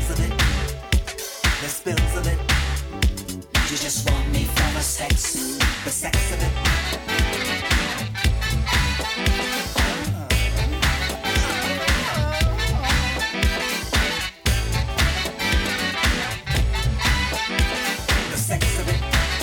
thrills of it, the spills of it. You just want me for the sex of it. The sex of it.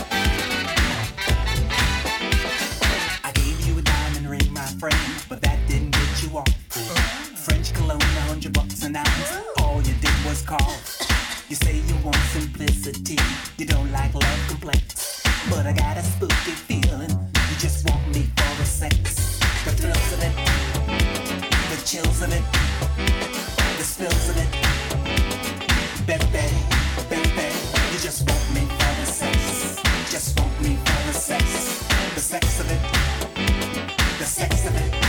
I gave you a diamond ring, my friend, but that didn't get you off. French cologne, $100 an ounce. All you did was call. You say you want simplicity, you don't like love complex, but I got a spooky feeling. You just want me for the sex, the thrills of it, the chills of it, the spills of it. Baby, baby, you just want me for the sex, just want me for the sex of it, the sex of it.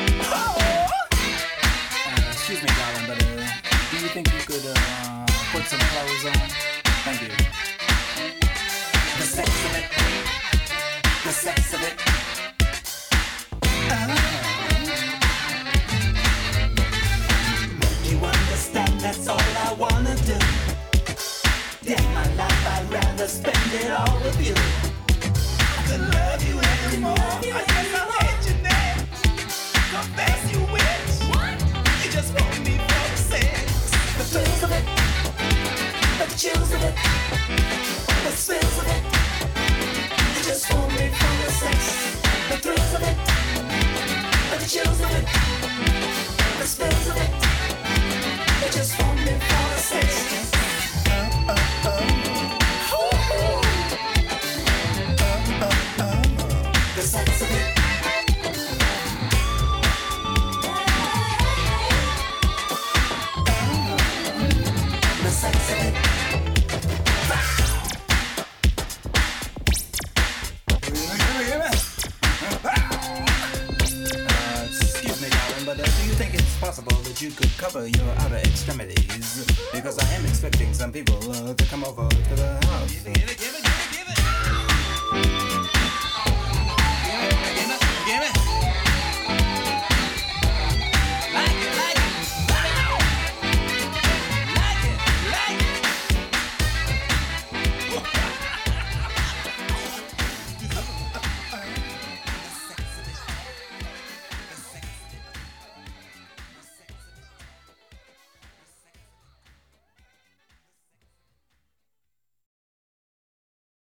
Excuse me, darling, but do you think you could put some clothes on? Thank you. The sex of it. The sex of it. You understand that's all I wanna do. Damn my life, I'd rather spend it all with you. I couldn't love you anymore. I guess I'll hate you next. Confess you wish. You just want me for the sex. The thrills of it. The chills of it, the spills of it. You just want me for the sex, the thrills of it, the chills of it, the spills of it. You just want me for the sex. The sex of it. The sex of it. Do you think it's possible that you could cover your outer extremities? Because I am expecting some people to come over to the house.